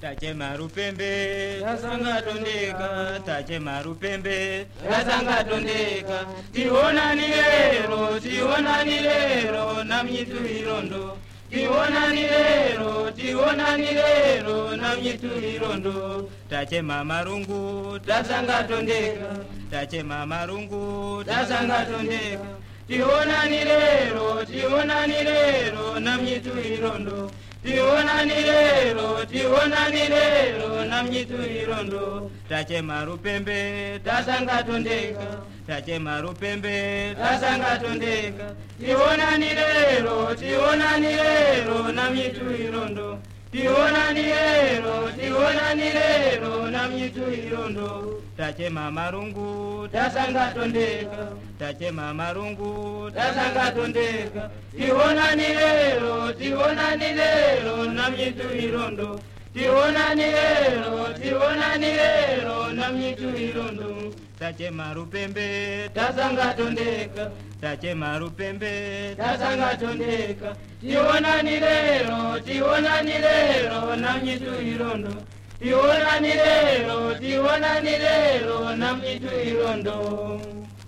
Tachema rupembe tasanga tondeka, tachema rupembe tasanga tondeka. Tionani lero namnyitu irondo. Tionani lero namnyitu irondo. Tachema marungu tasanga tondeka, tachema marungu tasanga tondeka. Tionani lero namnyitu irondo. Tionani lero namnyitu irondo. Tachema rupembe tasanga tondeka, tachema rupembe tasanga tondeka. Tionani lero namnyitu irondo. Tionani lero namnyitu irondo. Tachema marungu tasanga tondeka, tachema marungu tasanga tondeka. Tionani lero namnyitu irondo. Tionani lero namnyitu irondo. Tachema rupembe tasanga tondeka, tachema rupembe tasanga tondeka. Tionani lero namnyitu irondo. Tionani lero namnyitu irondo.